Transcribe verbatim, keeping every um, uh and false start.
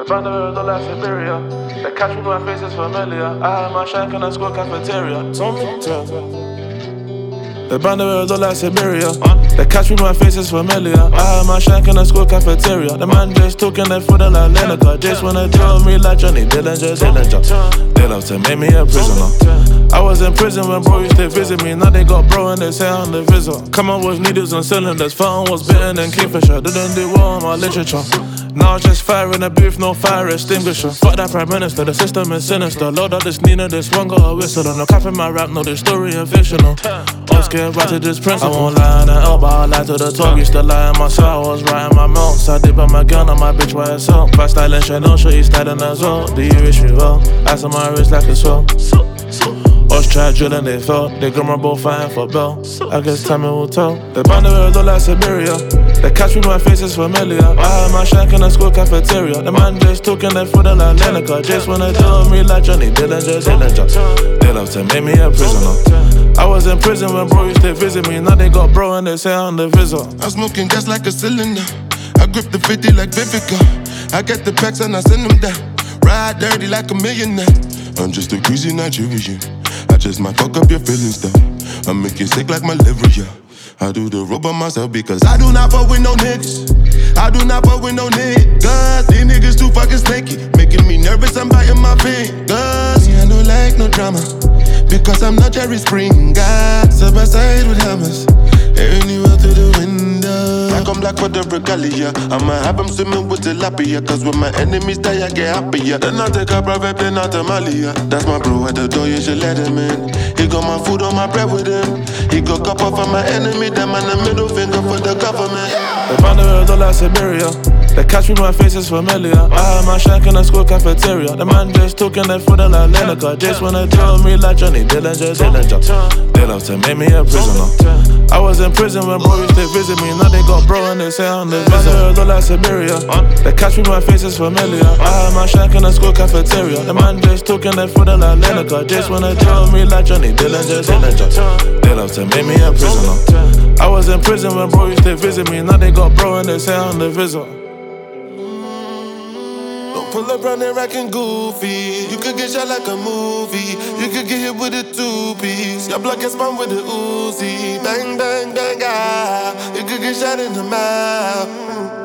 The band of the like Siberia. They catch me, my face is familiar. I had my shank in the school cafeteria. Told me to. The band of the like Siberia. They catch me, my face is familiar. I had my shank in the school cafeteria. The man just talking that for the like Lineker. Just wanna tell me like Johnny Dillinger, Dillinger. They love to make me a prisoner. I was in prison when bro used to visit me. Now they got bro and they say I'm the visitor. Come on with needles and cylinders. Fountain was bitten and Kingfisher. Didn't do well in my literature. Now it's just fire in the booth, no fire extinguisher. Fuck that prime minister, the system is sinister. Load up this Nina, this one got a whistle. No cap in my rap, no, this story is fictional. I'm scared right to this principle. I won't lie in the L, but I lie to the talk. Used to lie in my cell, I was writing my notes. I did by my gun on my bitch by herself. Fast styling Chanel, sure you styling as well. Do you wish me well? Ice on my wrist like a swell. Us tried drilling, they fell. They grandma both fighting for Bell. I guess time it will tell. The band of the like Siberia. They catch me, my face is familiar. I had my shank in the school cafeteria. The man just talking that for the like Lineker. Just wanna tell me like Johnny Dillinger, Dillinger. They love to make me a prisoner. I was in prison when bro used to visit me. Now they got bro and they say I'm the visitor. I'm smoking gas like a cylinder. I grip the fifty like Vivica. I get the packs and I send them down. Ride dirty like a millionaire. I'm just a greasy Nigerian. I just might fuck up your feelings though. I make you sick like malaria. I do the rope by myself because I do not fuck with no niggas. I do not fuck with no niggas. These niggas too fucking snaky, making me nervous, I'm biting my fingers. Yeah, I don't like no drama, because I'm not Jerry Springer. Side by side with hammers, airing you out through the window. Black on black for the regalia. I'ma have them swimming with tilapia, cause when my enemies die I get happier. Then I take a private plane out to Malia. That's my bro at the door, you should let him in. He got my food on my bread with him. He got cup off of my enemy, them and the middle finger for the government. The band of the like Siberia. They catch me, my face is familiar. I had my shank in the school cafeteria. The man just talking that for the like Lineker. Just wanna tell me like Johnny Dillinger, Dillinger. They love to make me a prisoner. I was in prison when bro used to visit me. Now they got bro and they say I'm the visitor. The like Siberia. They catch me, my face is familiar. I had my shank in the school cafeteria. The man just talking that for the like Lineker. Just wanna tell me like Johnny Dillinger, Dillinger. They love to make me a prisoner. I was in prison when bro used to visit me. Now they got bro and they say I'm the visitor. Pull up round there acting goofy. You could get shot like a movie. You could get hit with a two-piece. Your blood gets spun with a Uzi. Bang, bang, bang, ah. You could get shot in the mouth.